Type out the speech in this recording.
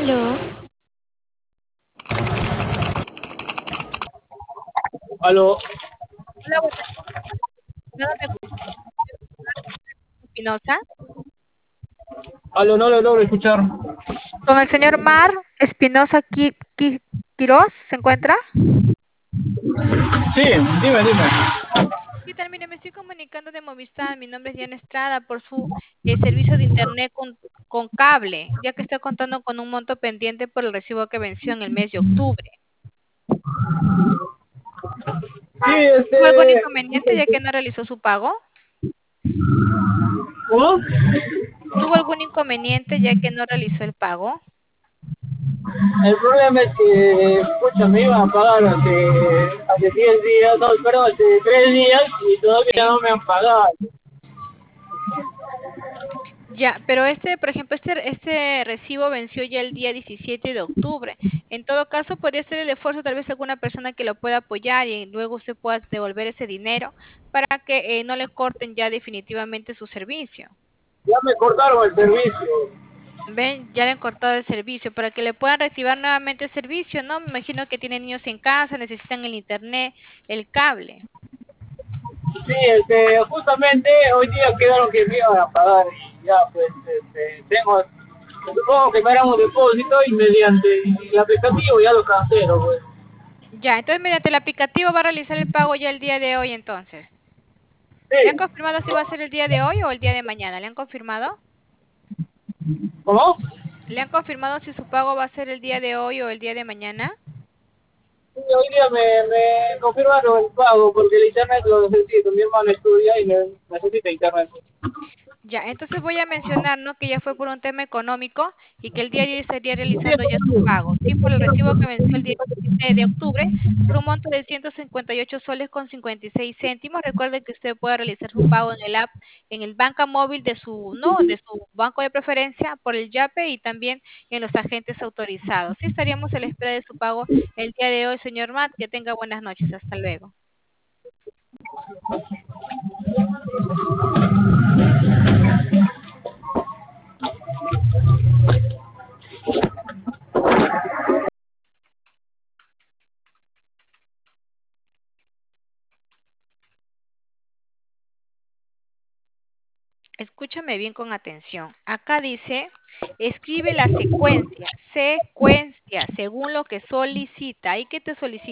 Aló, Aló, hola, buenas tardes, Espinosa. aló, no lo logro escuchar. Con el señor Mar Espinosa Quirós, ¿se encuentra? Sí, dime. ¿Qué tal? Mire, me estoy comunicando de Movistar. Mi nombre es Diana Estrada por su servicio de internet con cable, ya que está contando con un monto pendiente por el recibo que venció en el mes de octubre. Sí, ¿Tuvo algún inconveniente ya que no realizó su pago? ¿cómo? ¿Tuvo algún inconveniente ya que no realizó el pago? El problema es que, escucha, me iban a pagar hace 10 días, no, perdón, hace 3 días y todavía Sí. no me han pagado. Ya, pero por ejemplo, este recibo venció ya el día 17 de octubre. En todo caso, podría ser el esfuerzo tal vez alguna persona que lo pueda apoyar y luego usted pueda devolver ese dinero para que no le corten ya definitivamente su servicio. Ya me cortaron el servicio. Ven, ya le han cortado el servicio para que le puedan reactivar nuevamente el servicio, ¿no? Me imagino que tienen niños en casa, necesitan el internet, el cable. Sí, justamente hoy día quedaron que me iban a pagar y ya, pues, supongo que me harán un depósito y mediante el aplicativo ya lo cancelo, pues. Ya, entonces mediante el aplicativo va a realizar el pago ya el día de hoy entonces. ¿Le han Sí, confirmado si va a ser el día de hoy o el día de mañana? ¿Le han confirmado? ¿cómo? ¿Le han confirmado si su pago va a ser el día de hoy o el día de mañana? Sí, hoy día me confirmaron el pago porque el internet lo necesito. Mi hermano estudia y necesita internet. Ya, entonces voy a mencionar, ¿no? Que ya fue por un tema económico y que el día de hoy estaría Sí, realizando ya su pago, ¿sí? Por el recibo que venció el día 17 de octubre por un monto de 158 soles con 56 céntimos. Recuerde que usted puede realizar su pago en el app, en el banca móvil de su, ¿no? De su banco de preferencia por el Yape y también en los agentes autorizados. Sí, estaríamos a la espera de su pago el día de hoy, señor Matt. Que tenga buenas noches. Hasta luego. Escúchame bien con atención. Acá dice, escribe la secuencia, según lo que solicita. ¿Y qué te solicita?